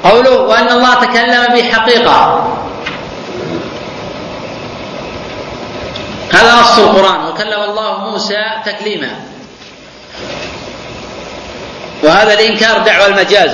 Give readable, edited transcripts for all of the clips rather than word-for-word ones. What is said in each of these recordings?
قوله وأن الله تكلم بحقيقة، هذا نص القرآن، وكلم الله موسى تكليما، وهذا الإنكار دعوى المجاز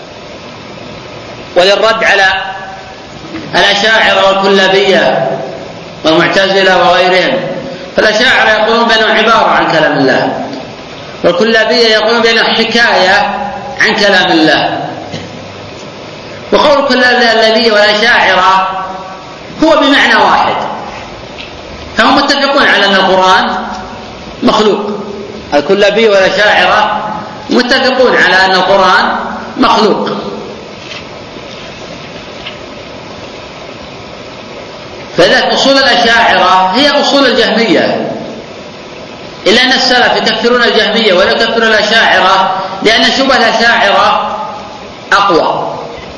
وللرد على الأشاعرة والكلابية والمعتزلة وغيرهم. فالأشاعرة يقولون بأنه عبارة عن كلام الله، والكلابية يقولون بأنه حكاية عن كلام الله. وقول الكلابية والأشاعرة هو بمعنى واحد، فهم متفقون على أن القرآن مخلوق. الكلابية والأشاعرة متفقون على أن القرآن مخلوق. فذلك أصول الأشاعرة هي أصول الجهمية، إلا أن السلف يكفرون الجهمية ولا يكفرون الأشاعرة، لأن شبه الأشاعرة أقوى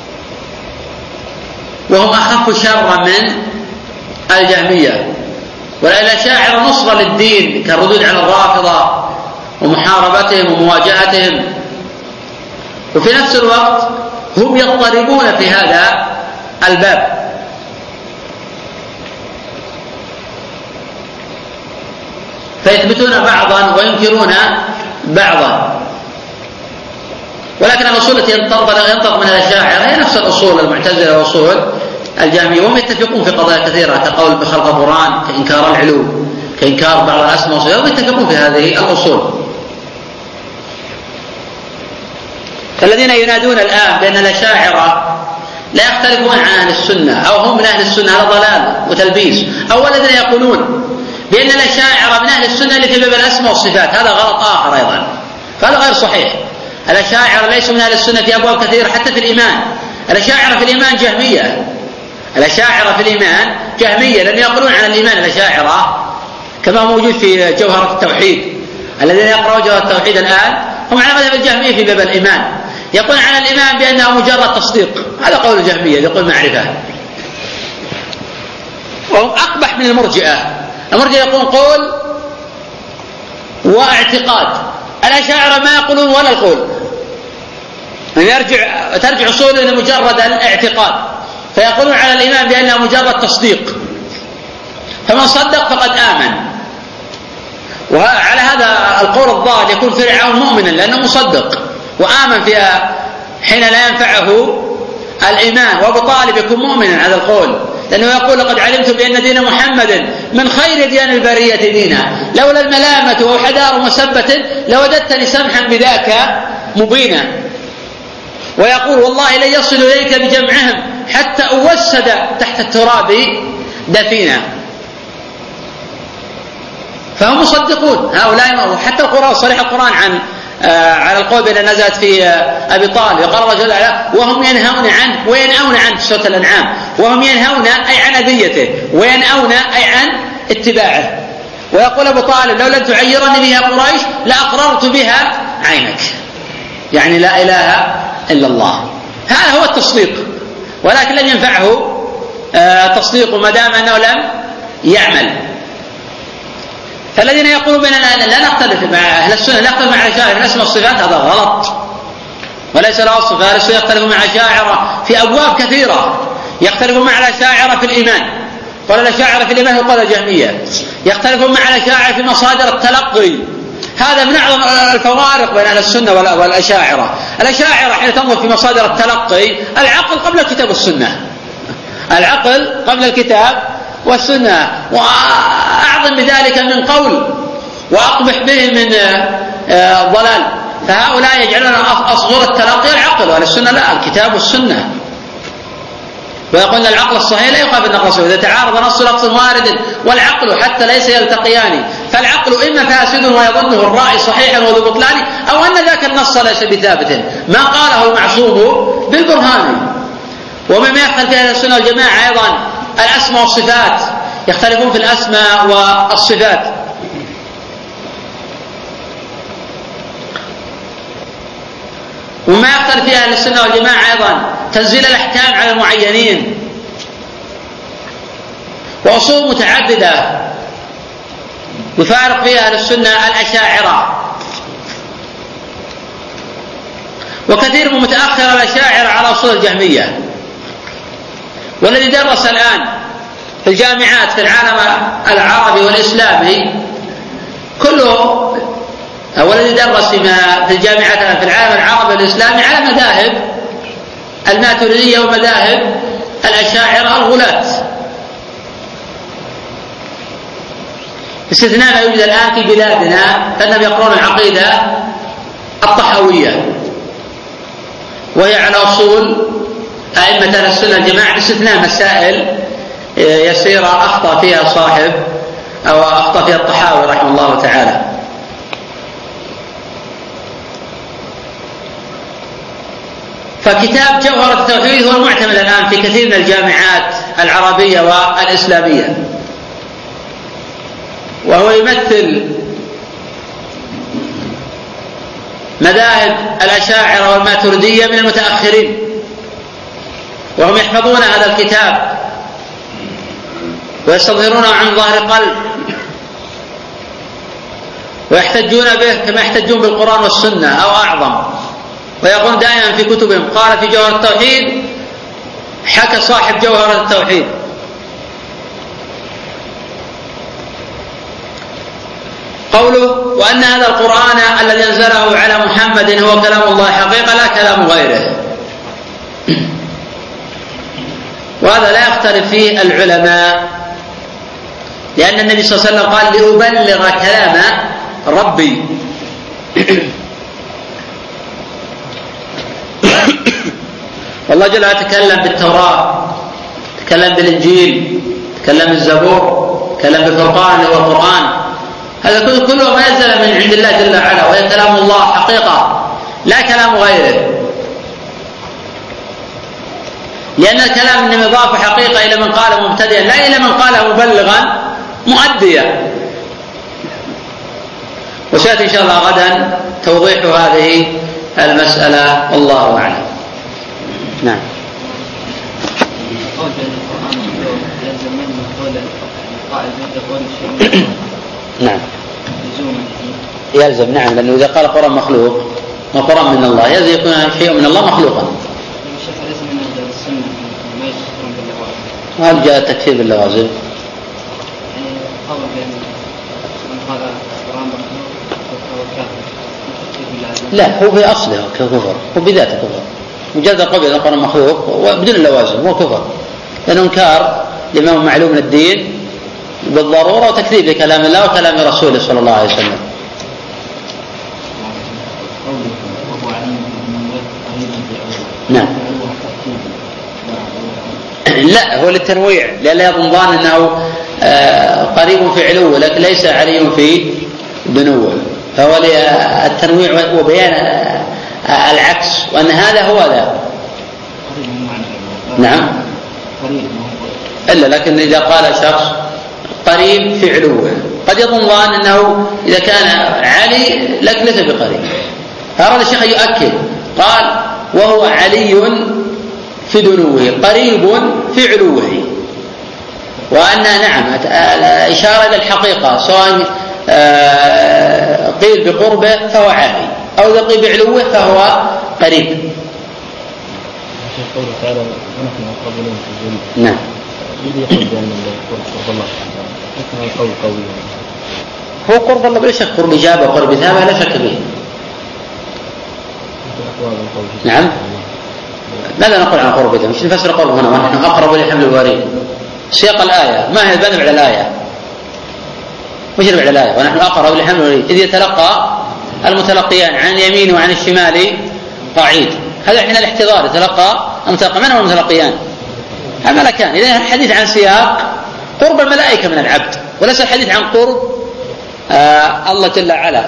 وهم أخف شرا من الجهمية. والأشاعرة نصرة للدين كالردود على الرافضة ومحاربتهم ومواجهتهم، وفي نفس الوقت هم يضطربون في هذا الباب. فيثبتون بعضا وينكرون بعضا، ولكن الأصول التي ينطق من الأشاعرة هي نفس الأصول المعتزلة وأصول الجهمية، وهم يتفقون في قضايا كثيرة كقول بخلق القرآن، كإنكار العلو، كإنكار بعض الأسماء والصفات، وهم يتفقون في هذه الأصول. فالذين ينادون الآن بأن الأشاعرة لا يختلفون عن أهل السنة أو هم من أهل السنة، هذا ضلال وتلبيس. أو الذين يقولون بأن الأشاعرة من أهل السنة اللي في باب الأسماء والصفات، هذا غلط آخر أيضا، فهذا غير صحيح. الأشاعرة ليسوا من أهل السنة في أبواب كثيرة، حتى في الإيمان. الأشاعرة في الإيمان جهمية، الأشاعرة في الإيمان جهمية، لأن يقولون عن الإيمان الأشاعرة كما موجود في جوهرة التوحيد. الذين يقرأوا جوهرة التوحيد الآن هم على مذهب الجهمية في باب الإيمان، يقول عن الإيمان بأنه مجرد تصديق، هذا قول الجهمية، يقول معرفة. وهم أقبح من المرجئة. المرجئة يقولون قول واعتقاد، الأشاعرة ما يقولون ولا القول، ترجع أصول إلى مجرد الاعتقاد، فيقولون على الإيمان بأنه مجرد تصديق، فمن صدق فقد آمن. وعلى هذا القول الضال يكون فرعون مؤمنا لأنه مصدق وآمن فيها حين لا ينفعه الإيمان، وأبو طالب يكون مؤمنا على القول لأنه يقول لقد علمت بأن دين محمد من خير ديان البرية دينا، لولا الملامة أو حذار مسبة لوددتني سمحا بذاك مبينا. ويقول والله لن يصل إليك بجمعهم حتى أوسد تحت التراب دفينا. فهم مصدقون هؤلاء. وحتى القرآن صريح القرآن على القول بأن نزلت في أبي طالب، يقال رجل وهم ينهون عنه وينأون عنه في سورة الأنعام، وهم ينهون أي عن أذيته وينأون أي عن اتباعه. ويقول أبو طالب لو لم تعيرني بها قريش لأقررت بها عينك، يعني لا إله إلا الله. هذا هو التصديق، ولكن لم ينفعه تصديقه ما دام أنه لم يعمل. فالذين يقولون بأننا لا نختلف مع أهل السنة، لا نختلف مع الأشاعرة في الأسماء والصفات، هذا غلط وليس له أصل. فأهل السنة يختلفون مع الأشاعرة في أبواب كثيرة، يختلفون مع الأشاعرة في الإيمان، قال الأشاعرة في الإيمان وقال الجهمية، يختلفون مع الأشاعرة في مصادر التلقي. هذا من أعظم الفوارق بين أهل السنة والأشاعرة. الأشاعرة حين تنظر في مصادر التلقي العقل قبل الكتاب والسنة، العقل قبل الكتاب والسنة، وأعظم بذلك من قول وأقبح به من ضلال. فهؤلاء يجعلون أصغر التلقي العقل، وأهل السنة لا، الكتاب والسنة. ويقولون العقل الصحيح لا يقابل النقل الصحيح، إذا تعارض نص لفظ وارد والعقل حتى ليس يلتقيان، فالعقل إما فاسد ويظنه الراعي صحيحا وذو بطلان، أو أن ذاك النص ليس بثابت ما قاله المعصوم بالبرهان. ومما يختلف في أهل السنة والجماعة أيضا الأسماء والصفات، يختلفون في الأسماء والصفات. وما يختلف في أهل السنة والجماعة أيضا تنزيل الأحكام على المعينين، وأصول متعددة يفارق فيها أهل السنة الأشاعرة. وكثير من متأخر الأشاعرة على أصول الجهمية. والذي درس الآن في الجامعات في العالم العربي والإسلامي كله، والذي درس في الجامعات في العالم العربي والإسلامي على مذاهب الماتريدية ومذاهب الأشاعرة الغلاة، باستثناء ما يوجد الآن في بلادنا فإنهم يقرون العقيدة الطحاوية، وهي على أصول أئمة أهل السنة الجماعة، باستثناء مسائل يسيرة أخطأ فيها صاحب أو أخطأ فيها الطحاوي رحمه الله تعالى. فكتاب جوهرة التوحيد هو المعتمد الآن في كثير من الجامعات العربية والإسلامية، وهو يمثل مذاهب الأشاعرة والماتريدية من المتأخرين، وهم يحفظون هذا الكتاب ويستظهرونه عن ظهر قلب ويحتجون به كما يحتجون بالقرآن والسنة أو أعظم. ويقول دائما في كتبهم قال في جوهرة التوحيد، حكى صاحب جوهرة التوحيد قوله: وأن هذا القرآن الذي أنزله على محمد هو كلام الله حقيقة لا كلام غيره. وهذا لا يختلف فيه العلماء، لأن النبي صلى الله عليه وسلم قال: لأبلغ كلام ربي. والله جل وعلا تكلم بالتوراة، تكلم بالإنجيل، تكلم بالزبور، تكلم بالفرقان اللي هو القرآن. هذا كله ما ينزل من عند الله جل وعلا، وهي كلام الله حقيقة لا كلام غيره، لأن الكلام إنما يضاف حقيقة إلى من قال مبتدئا لا إلى من قال مبلغا مؤديا. وسيأتي إن شاء الله غدا توضيح هذه المسألة، والله أعلم. نعم. نعم يلزم، نعم، لأنه إذا قال القرآن مخلوق والقرآن من الله يلزم يكون شيء من الله مخلوقا. هل جاء التكفير باللوازم؟ لا، هو في أصله كفر، هو بذاته كفر، مجرد قبل القرآن مخلوق وبدون اللوازم هو كفر، لأنه إنكار لما هو معلوم من الدين بالضرورة وتكذيب لكلام الله وكلام رسوله صلى الله عليه وسلم. نعم. لا، هو للتنويع، لأنه يظن ظان أنه قريب في علوه لكن ليس علي في دنوه، فهو للتنويع وبيان العكس، وأن هذا هو ذا. نعم. إلا لكن إذا قال شخص قريب في علوه قد يظن ظان أنه إذا كان علي لكن ليس بقريب، فأراد الشيخ يؤكد قال: وهو علي في دنوه قريب في علوه، وأن نعم إشارة إلى الحقيقة، سواء قيل بقربه فهو عالي أو إذا قيل بعلوه فهو قريب. نعم. هو قرب الله بلا شك، قرب إجابة وقرب ثابة لا شك به. نعم. ماذا نقول عن قرب إجابة؟ مش نفسر قوله هنا ونحن أقرب لحمل الوريد، سياق الآية ما هي البدء على الآية، مش على الآية ونحن أقرب لحمل الوريد، إذ يتلقى المتلقيان عن اليمين وعن الشمال قعيد. هذا حين الاحتضار يتلقى المتلقى، من هو المتلقيان؟ الملكان. إذا الحديث عن سياق قرب الملائكة من العبد، وليس الحديث عن قرب الله جل وعلا.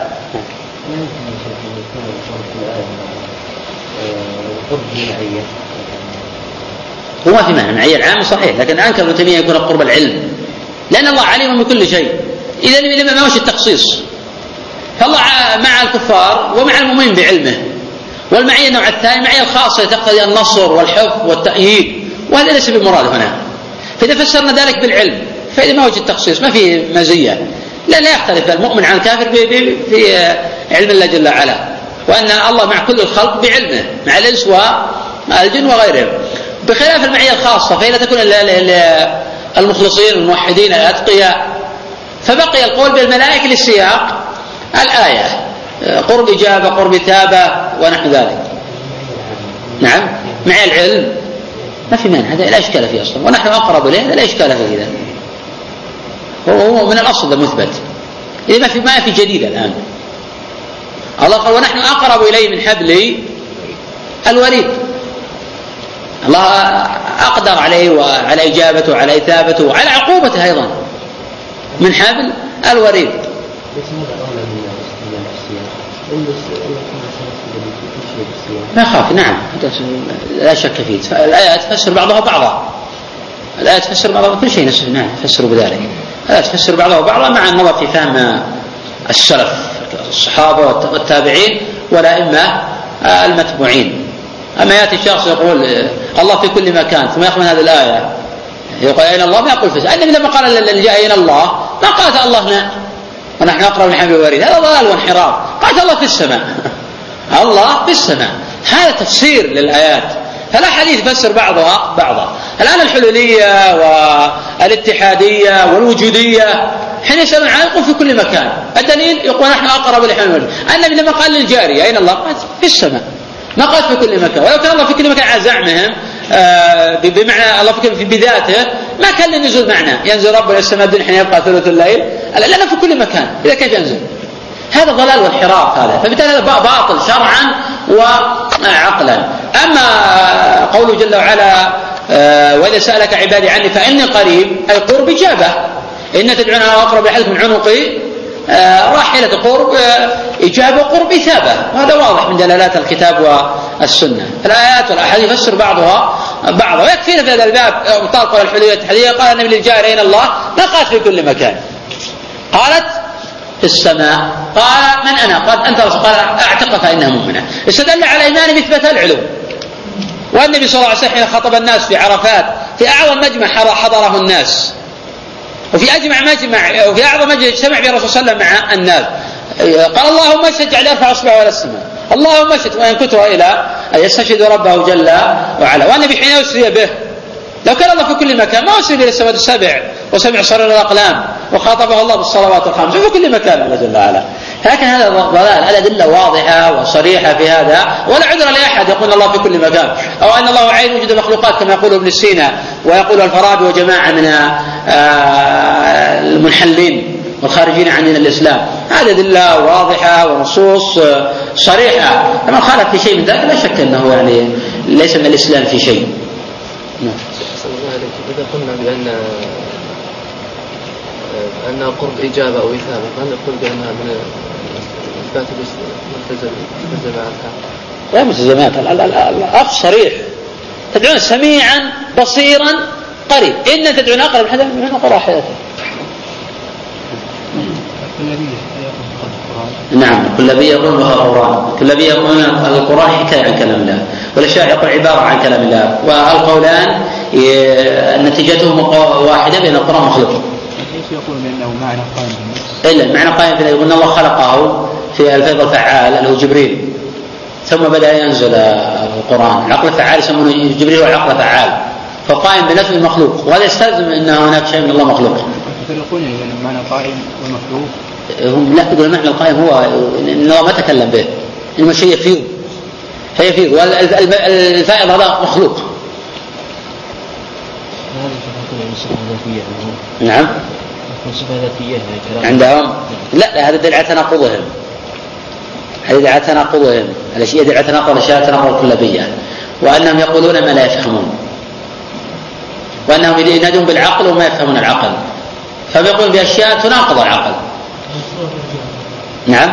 هو ما في معنى معية العام صحيح، لكن أنكر ابن تيمية يكون قرب العلم، لأن الله عليم بكل شيء. إذا لما ما وش التخصيص؟ فالله مع الكفار ومع المؤمنين بعلمه. والمعية النوع الثاني معية الخاصة تقتضي النصر والحفظ والتأييد، وهذا ليس بمراد هنا. فإذا فسرنا ذلك بالعلم فإذا ما وجد التخصيص ما في مزية، لا يختلف المؤمن عن الكافر في علم الله جل وعلا. وأن الله مع كل الخلق بعلمه، مع الإنس والجن وغيرهم، بخلاف المعية الخاصة فإن تكون المخلصين الموحدين الأتقياء. فبقي القول بالملائكة للسياق الآية، قرب إجابة، قرب ثابة ونحو ذلك. نعم، مع العلم ما في مانع، هذا لا إشكال فيه أصلا، ونحن أقرب إليه، لا إشكال فيه. إذا هو من الأصل المثبت، إذا ما في جديد الآن. الله قال ونحن أقرب إليه من حبل الوريد. الله أقدر عليه وعلى إجابته وعلى إثابته وعلى عقوبته أيضا من حبل الوريد. ما خاف، نعم لا شك فيه. الآيات تفسر بعضها بعضا، الآيات تفسر بعضها كل شيء، نعم تفسر بذلك. الآيات تفسر بعضها بعضا مع النظر في فهم السلف الصحابة والتابعين والأئمة المتبوعين. أما يأتي شخص يقول الله في كل مكان ثم يأخذ من هذه الآية يقول أين الله، ما يقول في السماء. النبي لما قال اللي جاء أين الله ما قالت الله هنا ونحن أقرب من حبل الوريد، هذا ضلال وانحراف. قالت الله في السماء الله في السماء. هذا تفسير للآيات، فلا حديث يفسر بعضها بعضا. الآن الحلولية والاتحادية والوجودية حين يسألون عنه يقول في كل مكان، الدليل يقول نحن أقرب لحبل الوريد. النبي لما قال للجارية أين الله قالت في السماء، ما قالت في كل مكان. ولو كان الله في كل مكان على زعمهم بمعنى الله في بذاته ما كان للنزول معنى، ينزل ربنا السماء الدنيا حين يبقى ثلث الليل، لأنه في كل مكان، إذا كيف ينزل؟ هذا ضلال وانحراف هذا، فبالتالي هذا باطل شرعا وعقلا. أما قوله جل وعلا وإذا سألك عبادي عني فإني قريب، أي قرب إجابة، إن تدعونا أقرب لحلف من عنقي، راحلة قرب إجابة قرب إثابة. وهذا واضح من دلالات الكتاب والسنة. الآيات والأحاديث يفسر بعضها بعضا، ويكفينا في هذا الباب مطابقة الحلولية الاتحادية. قال النبي للجارية أين الله ما قالت في كل مكان، قالت في السماء. قال من أنا؟ قال أنت رسول. قال أعتق فإنها مؤمنة. استدل على إيمان مثبت العلو. والنبي صلى الله عليه وسلم خطب الناس في عرفات في أعظم مجمع حضره الناس، وفي أعظم مجلس اجتمع به الرسول صلى الله عليه وسلم مع الناس، قال اللهم اشهد، جعل يرفع اصبعه الى السماء، اللهم اشهد، وان كتها الى ان يستشهد ربه جل وعلا. والنبي حين يسري به لو كان الله في كل مكان ما أسري به السماوات السبع وسمع صرير الأقلام وخاطبه الله بالصلوات الخمس في كل مكان الله جل وعلا. لكن هذا ضلال. الأدلة واضحة وصريحة في هذا، ولا عذر لأحد يقول الله في كل مكان، أو أن الله عين وجود مخلوقات كما يقول ابن سينا ويقول الفارابي وجماعة من المنحلين والخارجين عن دين الإسلام. هذه أدلة واضحة ونصوص صريحة، فمن خالف في شيء من ذلك لا شك أنه يعني ليس من الإسلام في شيء. إذا قلنا بأن قرب إجابة أو إثابة، فهل نقول بأنها من إثبات الملتزمات؟ لا ملتزمات، الأخ صريح، تدعون سميعا بصيرا قريب، إن تدعون أقرب حدا من قرى حياته. نعم، الكلابي يقول بها القرآن، الكلابي يقول القرآن حكاية عن كلام الله، والأشاعرة يقول عبارة عن كلام الله، والقولان نتيجتهم واحدة بين القرآن مخلوق. كيف يقول بأنه معنى قائم؟ إلا المعنى قائم في يقول أن الله خلقه في الفيض الفعال اللي هو جبريل، ثم بدأ ينزل القرآن. العقل الفعال يسمونه جبريل والعقل الفعال، فقائم بنفس المخلوق، وهذا يستلزم أن هناك شيء من الله مخلوق. يقولون أن المعنى قائم والمخلوق، هم لا يقول المعنى القائم هو ان الله ما تكلم به، انما شيء يفيض فيفيض، والفائض هذا مخلوق. نعم عندهم لا، هذا دليل على تناقضهم، هذا دليل على تناقضهم، الاشياء دليل على تناقض الاشياء تناقض الكلابية، وانهم يقولون ما لا يفهمون، وانهم ينادون بالعقل وما يفهمون العقل، فبيقولون باشياء تناقض العقل. نعم،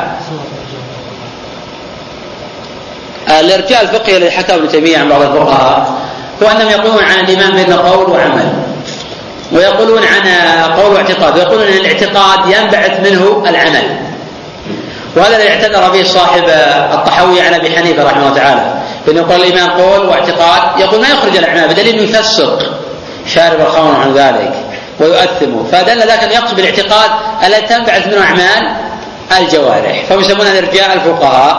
الارجاء الفقهي الذي حكاه ابن تيمية عن بعض الفقهاء هو أنهم يقولون عن الإيمان بين قول وعمل، ويقولون عن قول واعتقاد، ويقولون أن الاعتقاد ينبعث منه العمل، وهذا الذي اعتذر به صاحب الطحاوي عن أبي حنيفة رحمه الله تعالى، فإنه يقول الإيمان قول واعتقاد، يقول ما يخرج الأعمال بدليل أنه يفسق شارب الخمر عن ذلك ويؤثمه، فدل ذلك أن يقصد بالاعتقاد الذي تنبعث منه أعمال الجوارح، فهم يسمونها الارجاء الفقهاء،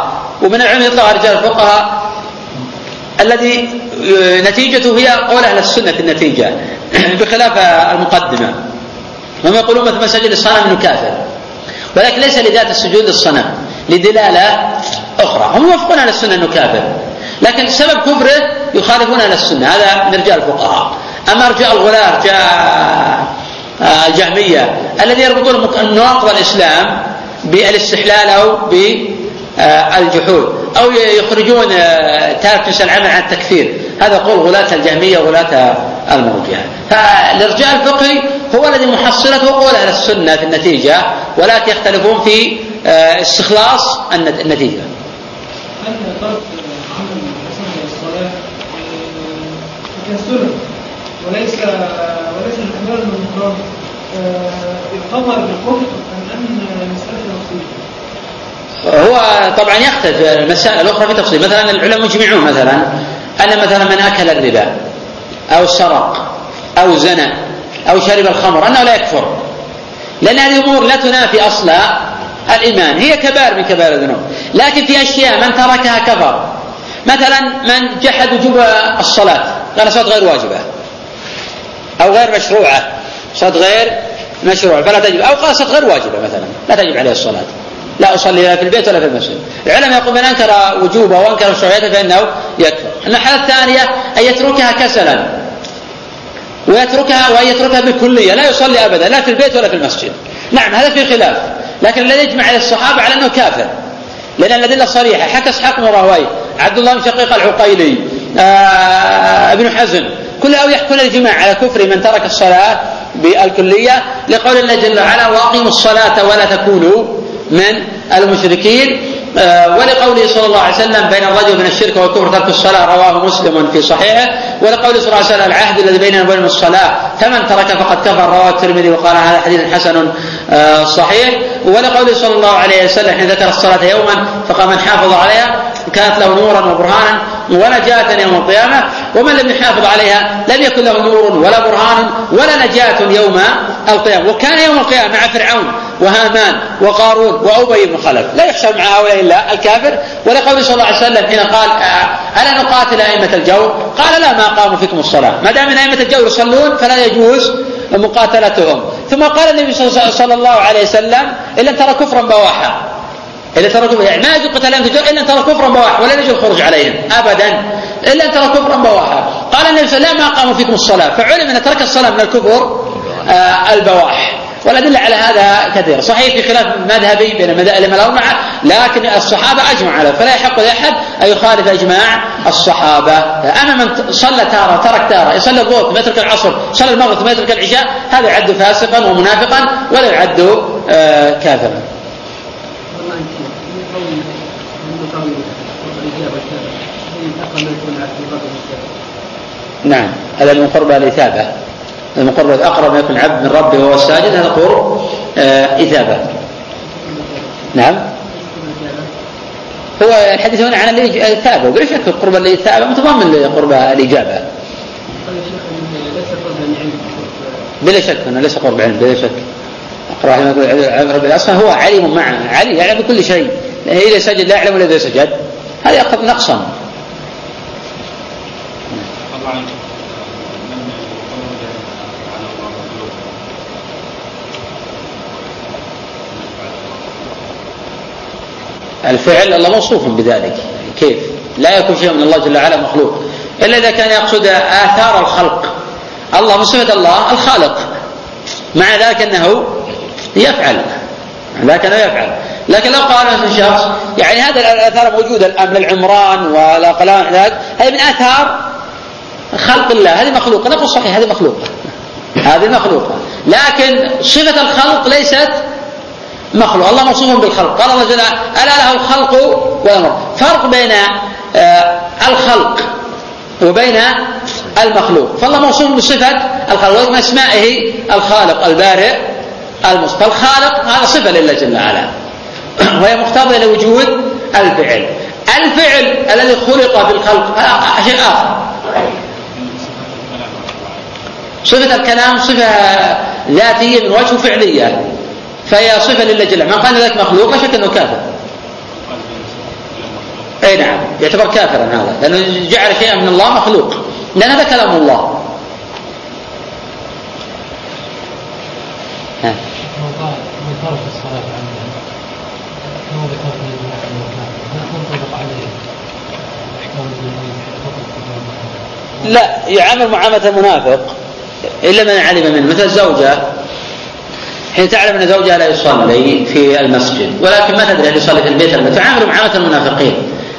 ومن العلم يطلق على رجال الفقهاء الذي نتيجته هي قول أهل السنة في النتيجة بخلاف المقدمة. هم يقولون مثل مساجد الصنم أنه كافر، ولكن ليس لذات السجود للصنم، لدلالة أخرى. هم يوافقون على السنة أنه كافر، لكن سبب كفره يخالفون على السنة. هذا من رجال الفقهاء. أما رجال الغلاة رجال الجهمية الذي يربطون نواقض الإسلام بالاستحلال أو بالجحود، أو يخرجون تارك جنس العمل عن التكفير، هذا قول غلاة الجهمية وغلاة المرجئة. فالرجال الفقهي هو الذي محصلته قول أهل السنة في النتيجة، ولكن يختلفون في استخلاص النتيجة. هل ترك عمل الصلاة كالسنة وليس الكمال المقام يعتبر بالكفر أم مسألة تفصيل؟ هو طبعا يختلف المسائل الأخرى في تفصيل. مثلا العلماء مجمعون مثلا أن مثلا من أكل الربا أو سرق أو زنى أو شرب الخمر أنه لا يكفر، لأن هذه الأمور لا تنافي أصل الإيمان، هي كبائر من كبائر الذنوب. لكن في أشياء من تركها كفر. مثلا من جحد وجوب الصلاة، قال الصلاة غير واجبة أو غير مشروعة، صلاة غير مشروعة فلا تجب، أو قال صلاة غير واجبة مثلا لا تجب عليه الصلاة، لا أصلي لا في البيت ولا في المسجد. العلماء يقول من أنكر وجوبه وأنكر مشروعيته فإنه يكفر. المحالة الثانية أن يتركها كسلا ويتركها بالكلية، لا يصلي أبدا لا في البيت ولا في المسجد. نعم هذا في خلاف، لكن الذي يجمع على الصحابة على أنه كافر، لأن الأدلة صريحة. حكى إسحاق بن راهويه، عبد الله بن شقيق العقيلي، ابن حزم، كلهم يحكون الجماع على كفر من ترك الصلاة بالكلية، لقول الله جل وعلا وأقيموا الصلاة ولا تكونوا من المشركين، ولقوله صلى الله عليه وسلم بين الرجل من الشرك والكفر ترك الصلاة، رواه مسلم في صحيحه. ولقوله صلى الله عليه وسلم العهد الذي بيننا وبينهم الصلاة فمن ترك فقد كفر، رواه الترمذي وقال هذا حديث حسن صحيح. ولقوله صلى الله عليه وسلم حين ذكر الصلاة يوما فقال من حافظ عليها كانت له نورا وبرهانا ونجاة يوم القيامة، ومن لم يحافظ عليها لم يكن له نور ولا برهان ولا نجاة يوم القيامة. وكان يوم القيامة مع فرعون وهامان وقارون وأبي بن خلف، لا يحشر مع هؤلاء إلا الكافر. ولقول صلى الله عليه وسلم حين قال ألا نقاتل أئمة الجور، قال لا ما قاموا فيكم الصلاة، ما دام من أئمة الجور يصلون فلا يجوز مقاتلتهم. ثم قال النبي صلى الله عليه وسلم إلا أن ترى كفرا بواحا، إلا ترى كفرا، يعني ما يجوز قتال أئمة الجور إلا أن ترى كفرا بواحا، ولا يجوز الخروج عليهم أبدا إلا أن ترى كفرا بواحا. قال النبي صلى الله عليه وسلم ما قاموا فيكم الصلاة، فعلم أن ترك الصلاة من الكفر البواح. والأدلة على هذا كثير. صحيح في خلاف مذهبي بين المذاهب الأربعة، لكن الصحابة أجمعوا عليه، فلا يحق لأحد أن يخالف إجماع الصحابة. أما من صلى تارة ترك تارة، يصلي الظهر ثم يترك العصر، صلى المغرب ثم يترك العشاء، هذا يعد فاسقا ومنافقا ولا يعد كافرا. نعم هذا من قرب الإثابة، من قرب أقرب ما يكون العبد من ربه وهو الساجد، هذا قرب إثابة. نعم هو الحديث هنا عن الإثابة، وبلا شك قرب الإثابة متضمن لقرب الإجابة، بلا شك أنه ليس قرب علم، بلا شك. أقرأ رب الأصل هو عليم معه، علي يعلم بكل شيء، إذا سجد لا يعلم إذا سجد، هذا يقتضي نقصا. الفعل الله موصوف بذلك، كيف لا يكون شيء من الله جل وعلا مخلوق إلا إذا كان يقصد آثار الخلق. الله من صفة الله الخالق، مع ذلك أنه يفعل، لكن لو قال مثل شخص يعني هذا الآثار موجودة الآن من العمران والأقلام، هذه من آثار خلق الله، هذه مخلوقة، نقول صحيح هذه مخلوقة، هذه مخلوقة، لكن صفة الخلق ليست مخلوق. الله موصوف بالخلق، قال الله جل وعلا ألا له الخلق والأمر. فرق بين الخلق وبين المخلوق، فالله موصوف بصفة الخلق، ومن أسمائه الخالق البارئ المصطفى. فالخالق هذا صفة لله جل وعلا، وهي مقتضى لوجود الفعل. الفعل الذي خلق في الخلق شيء آخر. صفة الكلام صفة ذاتية من وجه فعلية، فهي صفة لله جل وعلا. من قال ذلك مخلوق لا شك أنه كافر. اي نعم يعتبر كافرا هذا، لانه جعل شيئا من الله مخلوق، لان هذا كلام الله. من ترك الصلاة عنه هو بترك هل تنطبق عليه أحكام لا، يعامل معاملة المنافق إلا من علم منه، مثل الزوجة حين تعلم أن زوجها لا يصلي في المسجد ولكن ما تدري هل يصلي في البيت أم لا، تعامل معاملة المنافقين،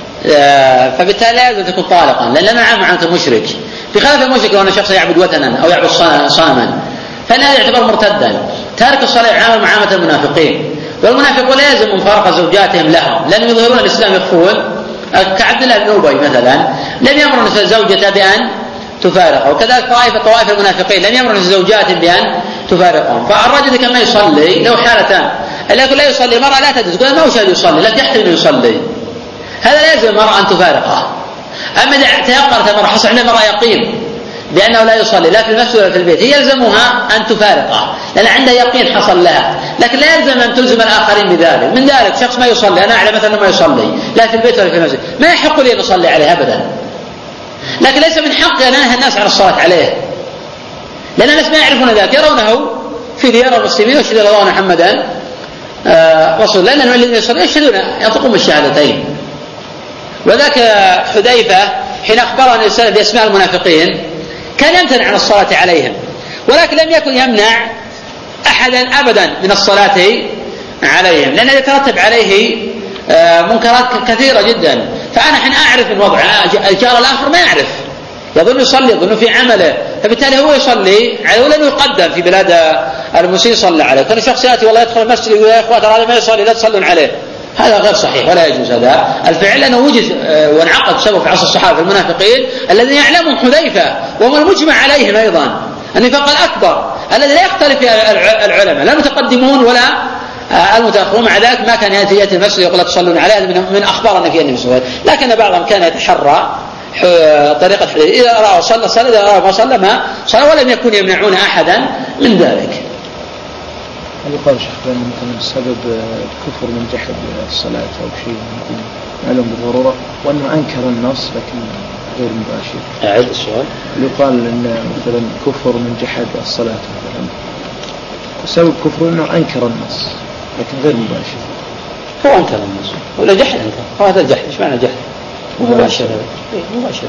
فبالتالي لا يجوز تكون طالقا، لأن معامل معاملة المشرك، بخلاف المشرك لو أن شخص يعبد وثنا أو يعبد صنما فإن هذا يعتبر مرتدا. تارك الصلاة يعامل معاملة المنافقين، والمنافقون لا يلزم مفارقة زوجاتهم لهم، لأنهم يظهرون الإسلام يخفون، كعبد الله بن أبي مثلا لم يأمر زوجته بأن تفارقه، وكذلك طوائف المنافقين لم يأمر زوجاتهم بأن تفارقهم. فالرجل كما يصلي له حالتان، اللي يقول لا يصلي المرأة لا تجوز، تقول ما هو شاهد يصلي، لا تحتمل أن يصلي، هذا لا يلزم المرأة أن تفارقه. أما إذا تيقنت المرأة، حصل عندها المرأة يقين بأنه لا يصلي لا في المسجد ولا في البيت، هي يلزمها أن تفارقه لأن عندها يقين حصل لها، لكن لا يلزم أن تلزم الآخرين بذلك. من ذلك شخص ما يصلي، أنا أعلم مثلا ما يصلي لا في البيت ولا في المسجد، ما يحق لي أن أصلي عليه أبدا، لكن ليس من حقي أن أنهى الناس عن الصلاة عليه، لأن الناس ما يعرفون ذلك، يرونه في ديار المسلمين ويشهدون الله محمدا رسول، لأن الذين يصلون يشهدون ينطقون بالشهادتين. وذاك حذيفة حين أخبرنا الإنسان بأسماء المنافقين كان يمتنع عن الصلاة عليهم، ولكن لم يكن يمنع أحدا أبدا من الصلاة عليهم، لأنه يترتب عليه منكرات كثيرة جدا. فأنا حين أعرف من وضع الجار الآخر ما يعرف، يظن يصلي، يظن في عمله، فبالتالي هو يصلي عليه ولن يقدم في بلاد المسلمين صلى عليه. كان شخص يأتي والله يدخل المسجد يقول يا إخوات هذا ما يصلي لا تصلون عليه، هذا غير صحيح ولا يجوز هذا الفعل، لأنه وجد وانعقد بسبب في عصر الصحابة المنافقين الذين يعلمهم حذيفة وهم المجمع عليهم أيضا النفاق الأكبر الذي لا يختلف فيه العلماء لا المتقدمون ولا المتأخرون، مع ذلك ما كان يأتي المسجد يقول لا تصلون عليه، هذا من أخبارنا في النبي صلى الله عليه وسلم، لكن بعضهم كان يتحرى طريقة حذيفة، إذا رأى صلى صلى، إذا رأى ما صلى ما صلى، ولم يكن يمنعون أحدا من ذلك. هل يقال شيخ بأن مثلا السبب كفر من جحد الصلاة أو شيء معلوم بالضرورة وأنه أنكر النص لكن غير مباشر؟ أعد السؤال. يقال أن مثلا كفر من جحد الصلاة مثلا السبب كفر أنه أنكر النص لكن غير مباشر. هو أنكر النص ولا جحد أنكر؟ هذا الجحد إيش معنى جحد؟ مباشر. مباشر.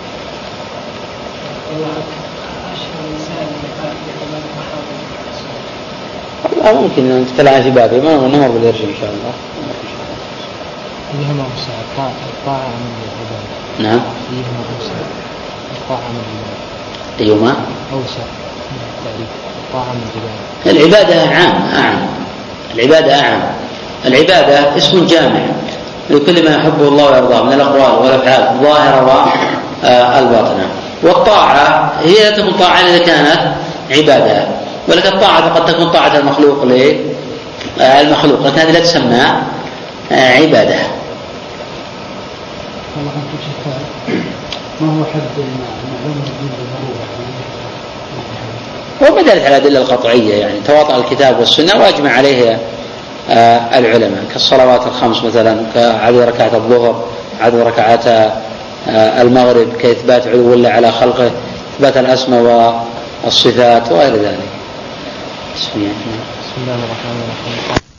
ممكن أن نتكلم في بابه ما نمر بالإرجاء إن شاء الله. فيهما وسع الطاعة من العبادة. نعم. فيهما وسع الطاعة من العبادة. أيهما؟ أوسع التعريف الطاعة من العبادة. العبادة أعم. العبادة أعم. العبادة اسم جامع لكل ما يحبه الله ويرضاه من الأقوال والأفعال الظاهرة والباطنة، والطاعة هي تكون طاعة إذا كانت عبادة، ولكن الطاعة قد تكون طاعة المخلوق للمخلوق، لكن هذه لا تسمى عبادة. ما هو حد معلومة الدين بالضرورة؟ هو بدلت على الأدلة القطعية، يعني تواطأ الكتاب والسنة واجمع عليه العلماء، كالصلوات الخمس مثلا، كعدد ركعات الظهر، عدد ركعات المغرب، كإثبات علو الله على خلقه، إثبات الأسماء والصفات وغير ذلك. بسم الله الرحمن الرحيم.